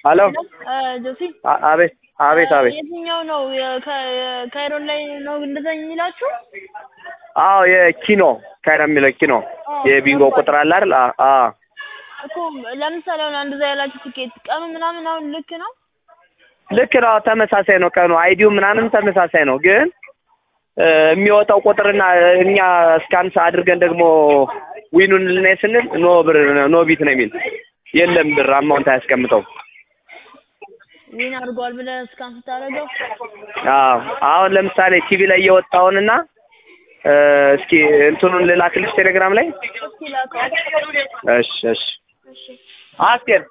ሄሎ ጆሲ አቤት አቤት አቤት የትኛው ነው ካይሮን ላይ ነው እንደዛ የሚላችሁ? አዎ የኪኖ ካይሮ የሚለው ኪኖ የቢንጎ ቁጥር አለ አይደል? እኮ ለምሳሌ አሁን እንደዛ ያላችሁ ትኬት ቀኑ ምናምን አሁን ልክ ነው? ልክ ነው፣ ተመሳሳይ ነው ቀኑ፣ አይዲው ምናምን ተመሳሳይ ነው። ግን የሚወጣው ቁጥርና እኛ ስካንስ አድርገን ደግሞ ዊኑን ልናይ ስንል ኖ ቢት ነው የሚል የለም ብር አማውንት አያስቀምጠው። ዊን አድርጓል ብለህ ስካን ስታደርገው አሁን ለምሳሌ ቲቪ ላይ የወጣውንና እስኪ እንትኑን ልላክልሽ ቴሌግራም ላይ። እስኪ ላከው። እሺ አስቴር